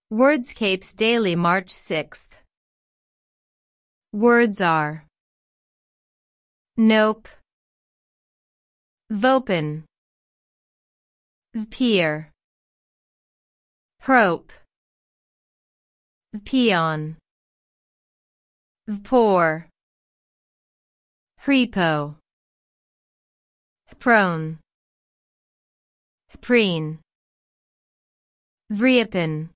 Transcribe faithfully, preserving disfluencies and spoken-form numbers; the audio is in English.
Wordscapes Daily, March sixth. Words are nope, vopen, peer, prope, peon, pour, prepo, prone, preen, vriapen.